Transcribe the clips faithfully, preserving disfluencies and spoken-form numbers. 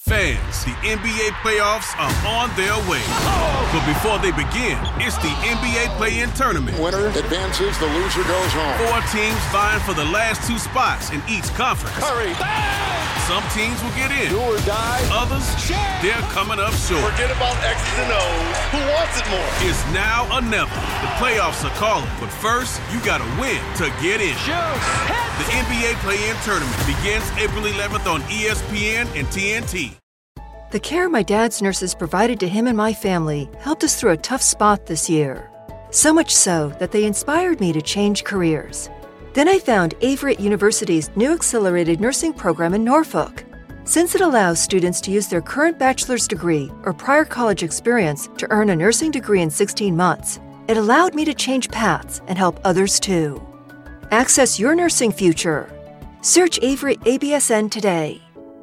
Fans, the N B A playoffs are on their way. Oh! But before they begin, it's the N B A Play-In Tournament. Winner advances, the loser goes home. Four teams vying for the last two spots in each conference. Curry. Bang! Some teams will get in. Do or die. Others, Shaq. They're coming up short. Forget about X's and O's. Who wants it more? It's now or never. The playoffs are calling. But first, you got to win to get in. Shoot. The N B A Play-In Tournament begins April eleventh on E S P N and T N T. The care my dad's nurses provided to him and my family helped us through a tough spot this year. So much so that they inspired me to change careers. Then I found Averett University's new accelerated nursing program in Norfolk. Since it allows students to use their current bachelor's degree or prior college experience to earn a nursing degree in sixteen months, it allowed me to change paths and help others too. Access your nursing future. Search Averett A B S N today.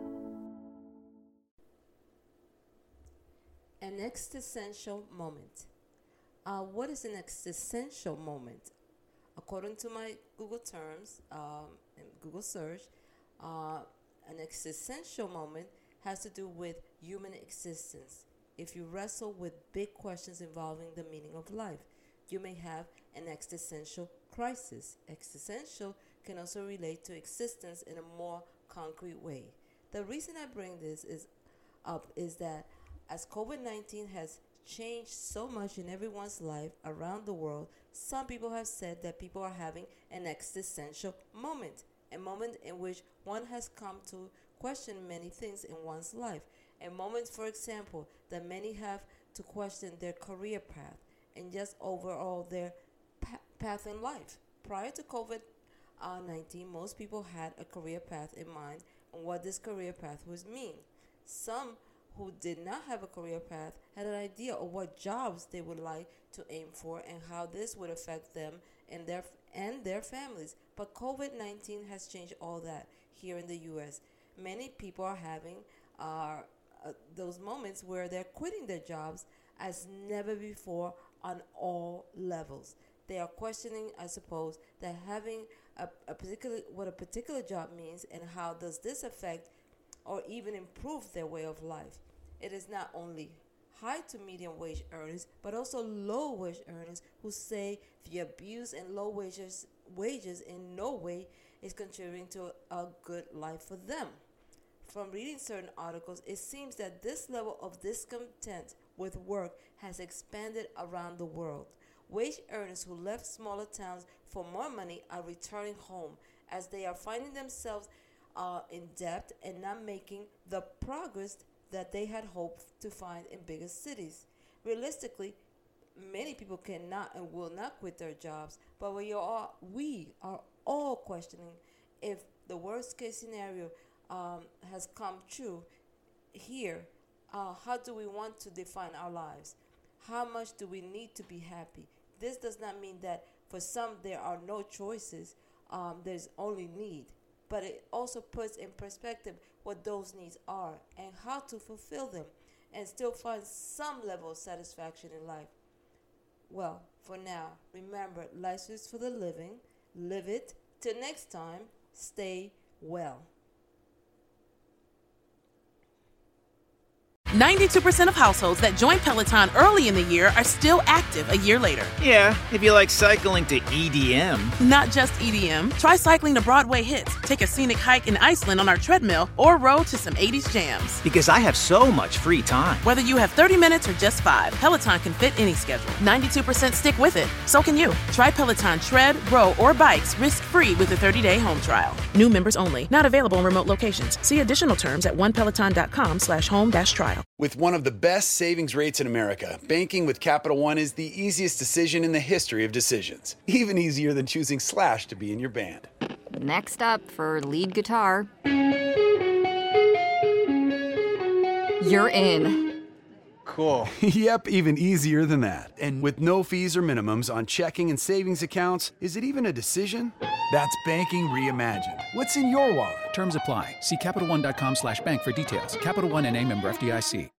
An existential moment. Uh, what is an existential moment? According to my Google terms, um, and Google search, uh, an existential moment has to do with human existence. If you wrestle with big questions involving the meaning of life, you may have an existential crisis. Existential can also relate to existence in a more concrete way. The reason I bring this is up is that as COVID nineteen has changed so much in everyone's life around the world, some people have said that people are having an existential moment, a moment in which one has come to question many things in one's life, a moment, for example, that many have to question their career path and just overall their pa- path in life. Prior to COVID nineteen, most people had a career path in mind and what this career path would mean. Some who did not have a career path had an idea of what jobs they would like to aim for and how this would affect them and their and their families. But COVID nineteen has changed all that here in the U S. Many people are having uh, uh, those moments where they're quitting their jobs as never before on all levels. They are questioning, I suppose, that having a, a particular what a particular job means and how does this affect or even improve their way of life. It is not only high to medium wage earners, but also low wage earners who say the abuse and low wages wages in no way is contributing to a good life for them. From reading certain articles, it seems that this level of discontent with work has expanded around the world. Wage earners who left smaller towns for more money are returning home as they are finding themselves Uh, in debt and not making the progress that they had hoped to find in bigger cities. Realistically, many people cannot and will not quit their jobs, but we are, we are all questioning if the worst case scenario um, has come true here. Uh, how do we want to define our lives? How much do we need to be happy? This does not mean that for some there are no choices, um, there's only need. But it also puts in perspective what those needs are and how to fulfill them and still find some level of satisfaction in life. Well, for now, remember, life is for the living. Live it. Till next time, stay well. ninety-two percent of households that join Peloton early in the year are still active a year later. Yeah, if you like cycling to E D M. Not just E D M. Try cycling to Broadway hits, take a scenic hike in Iceland on our treadmill, or row to some eighties jams. Because I have so much free time. Whether you have thirty minutes or just five, Peloton can fit any schedule. ninety-two percent stick with it. So can you. Try Peloton tread, row, or bikes risk-free with a thirty-day home trial. New members only. Not available in remote locations. See additional terms at onepeloton.com slash home dash trial. With one of the best savings rates in America, banking with Capital One is the easiest decision in the history of decisions. Even easier than choosing Slash to be in your band. Next up for lead guitar. You're in. Cool. Yep, even easier than that. And with no fees or minimums on checking and savings accounts, is it even a decision? That's banking reimagined. What's in your wallet? Terms apply. See CapitalOne.com slash bank for details. Capital One N A member F D I C.